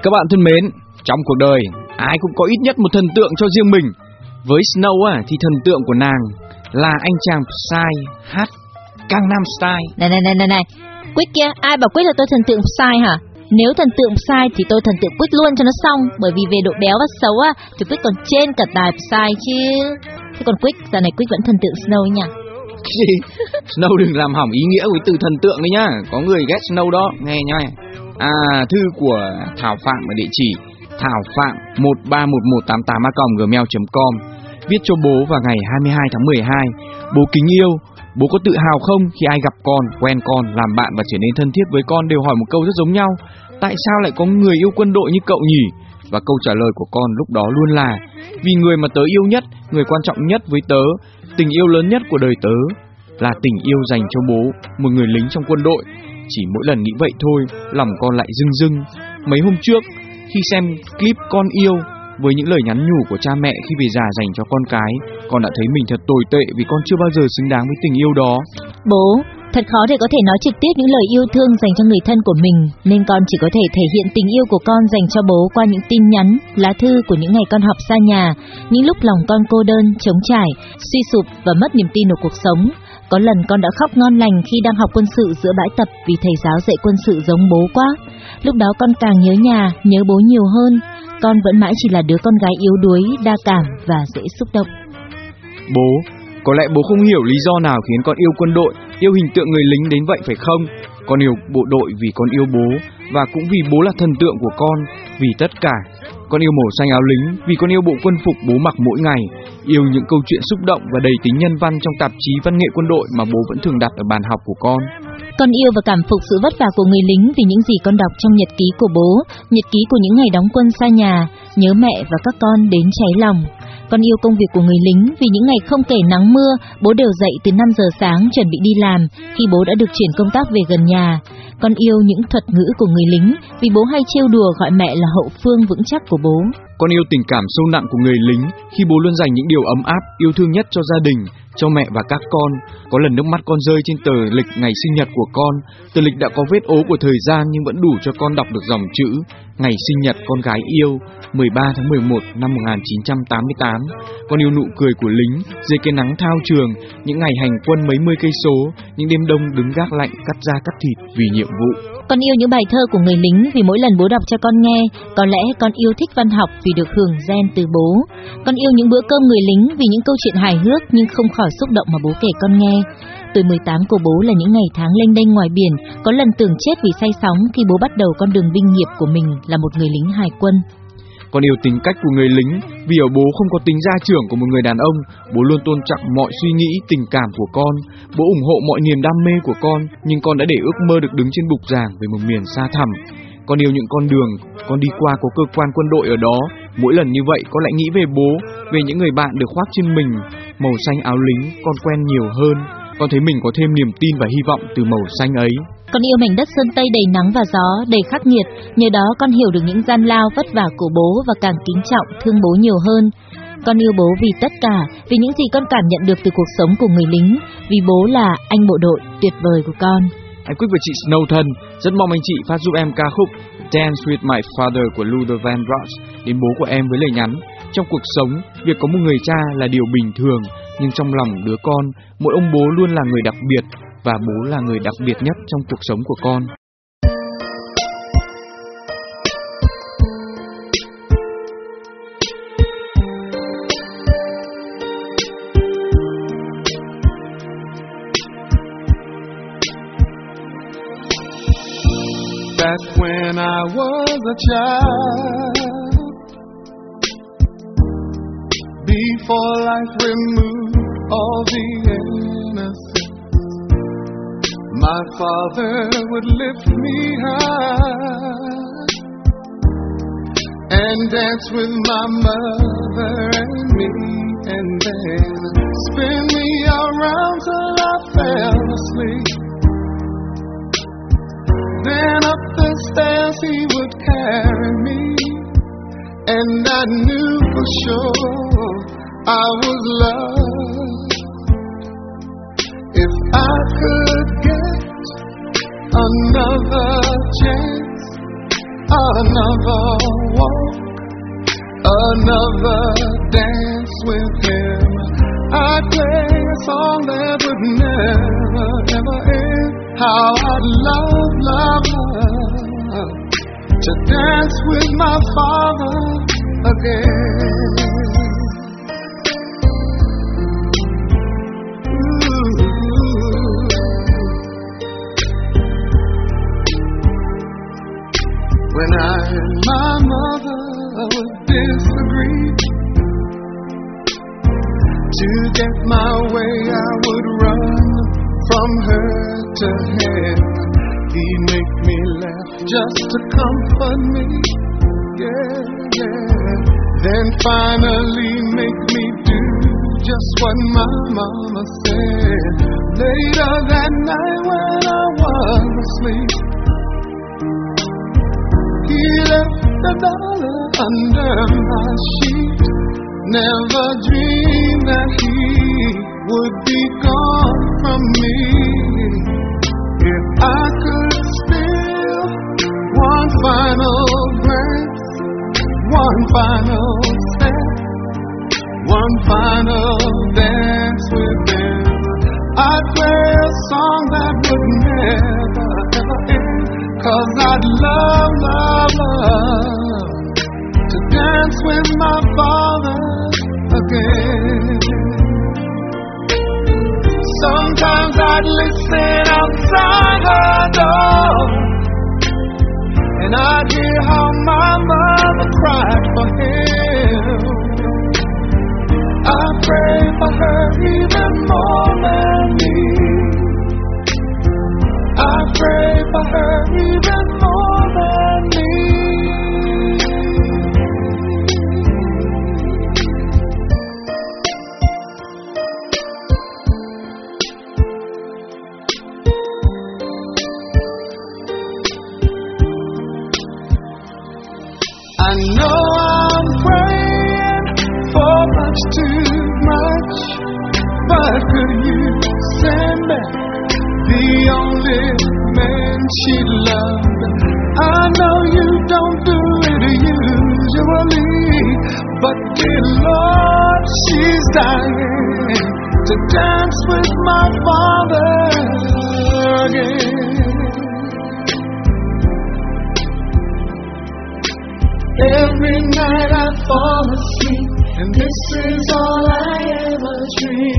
Các bạn thân mến, trong cuộc đời ai cũng có ít nhất một thần tượng cho riêng mình. Với Snow thì thần tượng của nàng là anh chàng Psy hát Gangnam Style. Này, Quick kia, ai bảo Quick là tôi thần tượng Psy hả? Nếu thần tượng Psy thì tôi thần tượng Quick luôn cho nó xong. Bởi vì về độ béo và xấu thì Quick còn trên cả tài Psy chứ. Thế còn Quick, giờ này Quick vẫn thần tượng Snow nhỉ? Gì? Snow đừng làm hỏng ý nghĩa của từ thần tượng đấy nhá. Có người ghét Snow đó, nghe nha. Thư của Thảo Phạm ở địa chỉ thảo phạm131188@gmail.com. Viết cho bố vào ngày 22 tháng 12. Bố kính yêu, bố có tự hào không khi ai gặp con, quen con, làm bạn và trở nên thân thiết với con đều hỏi một câu rất giống nhau: tại sao lại có người yêu quân đội như cậu nhỉ? Và câu trả lời của con lúc đó luôn là: vì người mà tớ yêu nhất, người quan trọng nhất với tớ, tình yêu lớn nhất của đời tớ là tình yêu dành cho bố, một người lính trong quân đội. Chỉ mỗi lần nghĩ vậy thôi, lòng con lại rưng rưng. Mấy hôm trước, khi xem clip con yêu với những lời nhắn nhủ của cha mẹ khi về già dành cho con cái, con đã thấy mình thật tồi tệ vì con chưa bao giờ xứng đáng với tình yêu đó. Bố, thật khó để có thể nói trực tiếp những lời yêu thương dành cho người thân của mình, nên con chỉ có thể thể hiện tình yêu của con dành cho bố qua những tin nhắn, lá thư của những ngày con học xa nhà, những lúc lòng con cô đơn, trống trải, suy sụp và mất niềm tin vào cuộc sống. Có lần con đã khóc ngon lành khi đang học quân sự giữa bãi tập vì thầy giáo dạy quân sự giống bố quá. Lúc đó con càng nhớ nhà, nhớ bố nhiều hơn. Con vẫn mãi chỉ là đứa con gái yếu đuối, đa cảm và dễ xúc động. Bố, có lẽ bố không hiểu lý do nào khiến con yêu quân đội, yêu hình tượng người lính đến vậy phải không? Con yêu bộ đội vì con yêu bố, và cũng vì bố là thần tượng của con, vì tất cả. Con yêu màu xanh áo lính vì con yêu bộ quân phục bố mặc mỗi ngày, yêu những câu chuyện xúc động và đầy tính nhân văn trong tạp chí văn nghệ quân đội mà bố vẫn thường đặt ở bàn học của con. Con yêu và cảm phục sự vất vả của người lính vì những gì con đọc trong nhật ký của bố, nhật ký của những ngày đóng quân xa nhà, nhớ mẹ và các con đến cháy lòng. Con yêu công việc của người lính vì những ngày không kể nắng mưa, bố đều dậy từ 5 giờ sáng chuẩn bị đi làm khi bố đã được chuyển công tác về gần nhà. Con yêu những thuật ngữ của người lính vì bố hay trêu đùa gọi mẹ là hậu phương vững chắc của bố. Con yêu tình cảm sâu nặng của người lính khi bố luôn dành những điều ấm áp, yêu thương nhất cho gia đình, cho mẹ và các con. Có lần nước mắt con rơi trên tờ lịch ngày sinh nhật của con. Tờ lịch đã có vết ố của thời gian nhưng vẫn đủ cho con đọc được dòng chữ: ngày sinh nhật con gái yêu, 13 tháng 11 năm 1988. Con yêu nụ cười của lính dưới cái nắng thao trường, những ngày hành quân mấy mươi cây số, những đêm đông đứng gác lạnh cắt da cắt thịt vì nhiệm vụ. Con yêu những bài thơ của người lính vì mỗi lần bố đọc cho con nghe. Có lẽ con yêu thích văn học vì được hưởng gen từ bố. Con yêu những bữa cơm người lính vì những câu chuyện hài hước nhưng không khỏi xúc động mà bố kể con nghe. Tuổi 18 của bố là những ngày tháng lênh đênh ngoài biển, có lần tưởng chết vì say sóng khi bố bắt đầu con đường binh nghiệp của mình là một người lính hải quân. Con yêu tính cách của người lính vì ở bố không có tính gia trưởng của một người đàn ông. Bố luôn tôn trọng mọi suy nghĩ, tình cảm của con. Bố ủng hộ mọi niềm đam mê của con, nhưng con đã để ước mơ được đứng trên bục giảng về một miền xa thẳm. Con yêu những con đường con đi qua có cơ quan quân đội ở đó. Mỗi lần như vậy con lại nghĩ về bố, về những người bạn được khoác trên mình màu xanh áo lính con quen nhiều hơn. Con thấy mình có thêm niềm tin và hy vọng từ màu xanh ấy. Con yêu mảnh đất sơn Tây đầy nắng và gió, đầy khắc nghiệt. Nhờ đó con hiểu được những gian lao vất vả của bố và càng kính trọng, thương bố nhiều hơn. Con yêu bố vì tất cả, vì những gì con cảm nhận được từ cuộc sống của người lính, vì bố là anh bộ đội tuyệt vời của con. Anh Quick và chị Snow thân, rất mong anh chị phát giúp em ca khúc Dance with My Father của Luther Vandross đến bố của em với lời nhắn: trong cuộc sống, việc có một người cha là điều bình thường, nhưng trong lòng đứa con, mỗi ông bố luôn là người đặc biệt, và bố là người đặc biệt nhất trong cuộc sống của con. Back when I was a child, before life removed all the innocence, my father would lift me high and dance with my mother and me, and then spin me around till I fell asleep. Then up the stairs he would carry me, and I knew for sure I was loved. If I could get another chance, another walk, another dance with him. I'd play a song that would never, ever end. How I'd love, love, love to dance with my Father again. When I and my mother would disagree, to get my way I would run from her to him. He'd make me laugh just to comfort me, yeah, yeah. Then finally make me do just what my mama said. Later that night when I was asleep, he left $1 under my sheet. Never dreamed that he would be gone from me. If I could spill one final glance, one final step, one final dance with him, I'd play a song that would never, ever end. 'Cause I'd love, love, love to dance with my Father again. Sometimes I'd listen outside her door, and I'd hear how my mother cried for him. I pray for her even more than me. I pray for her even more than me. I know I'm praying for much too much, but could you send back the only man she loved? I know you don't do it usually, but dear Lord, she's dying to dance with my Father again. Every night I fall asleep, and this is all I ever dream.